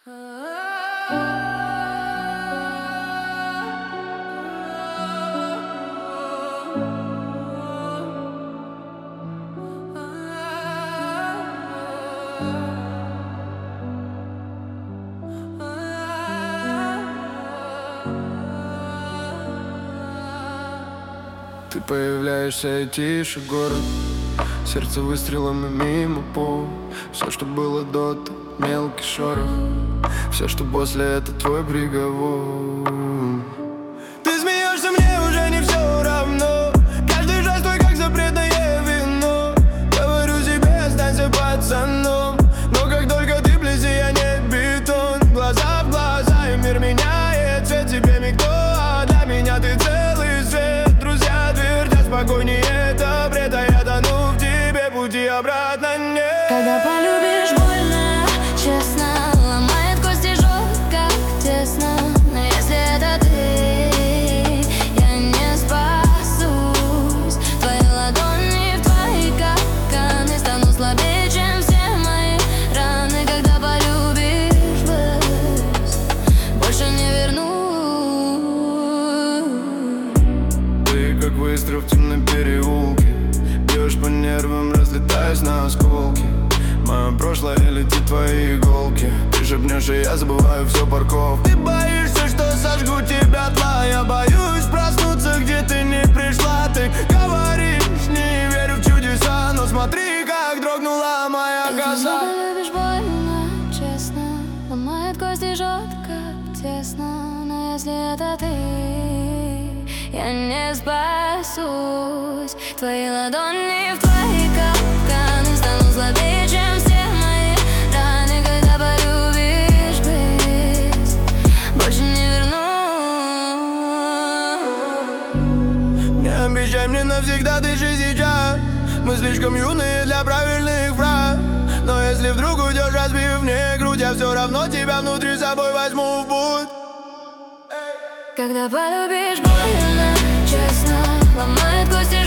Ты появляешься и тише город, сердце выстрелами мимо пол. Все, что было до, то мелкий шорох. Все, что после, это твой приговор. Ты смеешься, мне уже не все равно. Каждый жест твой, как запретное вино. Говорю себе, останься пацаном. Но как только ты вблизи, я не бетон. Глаза в глаза, и мир меняет цвет. Тебе никто, а для меня ты целый свет. Друзья твердят, спокойнее, это бред. А я тону в тебе, пути обратно нет. Когда полюбишь больно, честно, ломает кости жестко, тесно. Но если это ты, я не спасусь. Твои ладони в твои капканы стану слабее, чем все мои раны. Когда полюбишь ввысь, больше не вернусь. Ты как выстрел в темном переулке, бьешь по нервам, разлетаясь на осколки. Мое прошлое летит твои иголки. Ты шепнешь, и я забываю все парков. Ты боишься, что сожгу тебя тла. Я боюсь проснуться, где ты не пришла. Ты говоришь, не верю в чудеса. Но смотри, как дрогнула моя коса. Когда полюбишь больно, честно, ломает кости жестко, тесно. Но если это ты, я не спасусь. Твои ладони в твои капканы стану слабее, чем все мои раны. Когда полюбишь ввысь, больше не вернусь. Не обещай мне навсегда, ты же сейчас. Мы слишком юные для правильных фраз. Но если вдруг уйдешь, разбив мне грудь, я все равно тебя внутри собой возьму в путь. Когда полюбишь больно, честно, ломает кости